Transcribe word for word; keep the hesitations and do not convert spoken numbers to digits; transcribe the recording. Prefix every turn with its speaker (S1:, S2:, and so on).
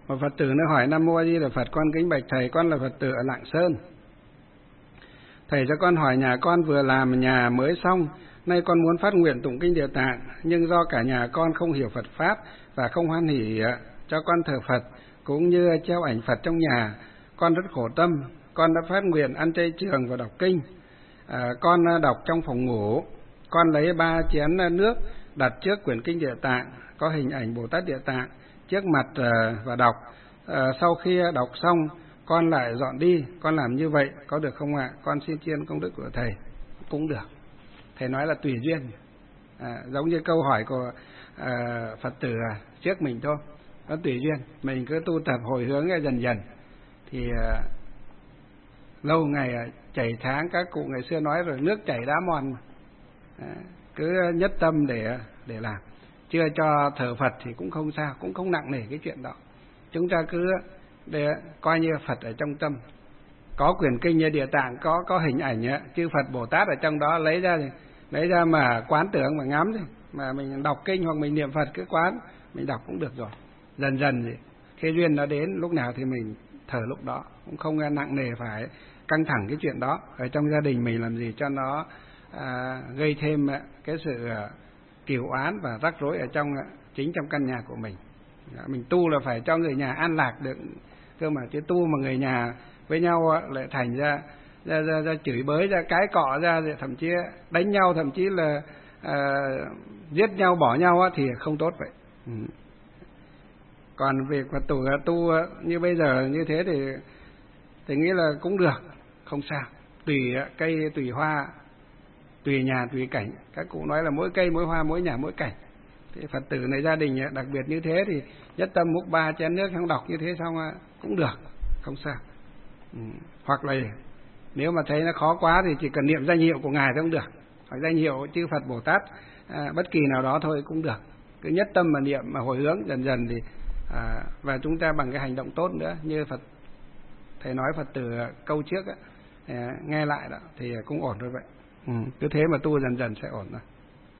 S1: Một Phật tử nó hỏi: Nam Mô A Di Đà Phật, con kính bạch thầy, con là Phật tử ở Lạng Sơn. Thầy cho con hỏi, nhà con vừa làm nhà mới xong, nay con muốn phát nguyện tụng kinh Địa Tạng, nhưng do cả nhà con không hiểu Phật pháp và không hoan hỉ cho con thờ Phật cũng như treo ảnh Phật trong nhà, con rất khổ tâm. Con đã phát nguyện ăn chay trường và đọc kinh. À, con đọc trong phòng ngủ, con lấy ba chén nước đặt trước quyển kinh Địa Tạng có hình ảnh Bồ Tát Địa Tạng trước mặt và đọc. À, sau khi đọc xong, con lại dọn đi. Con làm như vậy có được không ạ? Con xin tri ân công đức của thầy. Cũng được. Thầy nói là tùy duyên. À, giống như câu hỏi của à, Phật tử trước mình thôi. Nó tùy duyên. Mình cứ tu tập hồi hướng dần dần. Thì à, lâu ngày chảy tháng, các cụ ngày xưa nói rồi, nước chảy đá mòn. À, cứ nhất tâm để để làm. Chưa cho thờ Phật thì cũng không sao, cũng không nặng nề cái chuyện đó. Chúng ta cứ để coi như Phật ở trong tâm. Có quyển kinh như Địa Tạng, có có hình ảnh ấy, chư Phật Bồ Tát ở trong đó, lấy ra thì lấy ra mà quán tưởng mà ngắm thì mà mình đọc kinh hoặc mình niệm Phật cứ quán, mình đọc cũng được rồi. Dần dần thì khi duyên nó đến lúc nào thì mình thờ lúc đó, cũng không nặng nề phải căng thẳng cái chuyện đó. Ở trong gia đình mình làm gì cho nó à, gây thêm cái sự kiều oán và rắc rối ở trong chính trong căn nhà của mình. Mình tu là phải cho người nhà an lạc được cơ mà, chứ tu mà người nhà với nhau lại thành ra ra, ra, ra chửi bới, ra cái cọ ra, thậm chí đánh nhau, thậm chí là à, giết nhau, bỏ nhau thì không tốt vậy. Ừ. Còn việc mà tu, tu như bây giờ như thế thì thì nghĩ là cũng được, không sao. Tùy cây, tùy hoa, tùy nhà, tùy cảnh. Các cụ nói là mỗi cây, mỗi hoa, mỗi nhà, mỗi cảnh. Thì Phật tử này gia đình đặc biệt như thế thì nhất tâm múc ba chén nước xong đọc như thế xong cũng được, không sao. Ừ. Hoặc là nếu mà thấy nó khó quá thì chỉ cần niệm danh hiệu của Ngài thôi cũng được, hoặc danh hiệu chư Phật Bồ Tát à, bất kỳ nào đó thôi cũng được. Cứ nhất tâm mà niệm mà hồi hướng dần dần thì à, và chúng ta bằng cái hành động tốt nữa, như Phật thầy nói Phật tử câu trước á, à, nghe lại đó thì cũng ổn thôi vậy. Ừ. Cứ thế mà tu dần dần sẽ ổn thôi.